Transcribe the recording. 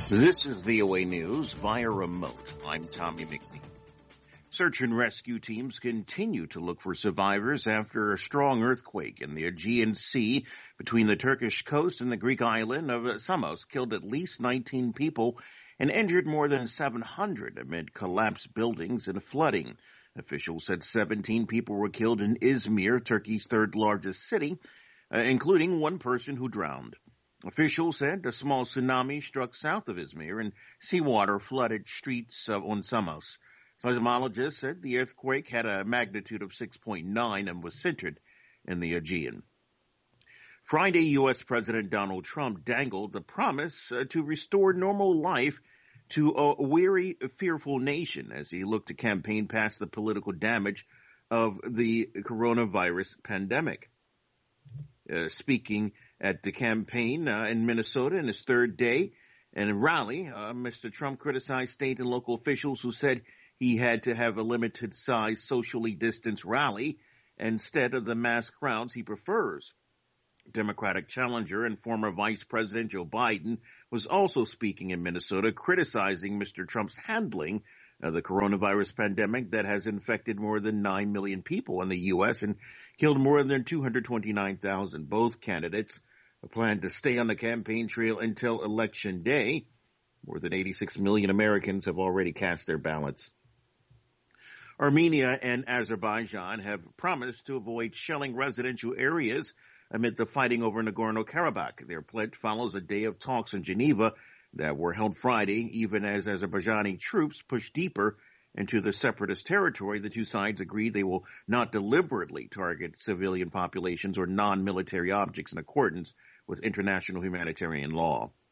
This is VOA News via remote. I'm Tommy McNeil. Search and rescue teams continue to look for survivors after a strong earthquake in the Aegean Sea between the Turkish coast and the Greek island of Samos killed at least 19 people and injured more than 700 amid collapsed buildings and flooding. Officials said 17 people were killed in Izmir, Turkey's third largest city, including one person who drowned. Officials said a small tsunami struck south of Izmir and seawater flooded streets on Samos. Seismologists said the earthquake had a magnitude of 6.9 and was centered in the Aegean. Friday, U.S. President Donald Trump dangled the promise to restore normal life to a weary, fearful nation as he looked to campaign past the political damage of the coronavirus pandemic. Speaking at the campaign in Minnesota in his third day and a rally, Mr. Trump criticized state and local officials who said he had to have a limited-size, socially distanced rally instead of the mass crowds he prefers. Democratic challenger and former Vice President Joe Biden was also speaking in Minnesota, criticizing Mr. Trump's handling of the coronavirus pandemic that has infected more than 9 million people in the U.S. and killed more than 229,000. Both candidates plan to stay on the campaign trail until Election Day. More than 86 million Americans have already cast their ballots. Armenia and Azerbaijan have promised to avoid shelling residential areas amid the fighting over Nagorno-Karabakh. Their pledge follows a day of talks in Geneva that were held Friday, even as Azerbaijani troops push deeper into the separatist territory. The two sides agree they will not deliberately target civilian populations or non-military objects in accordance with international humanitarian law.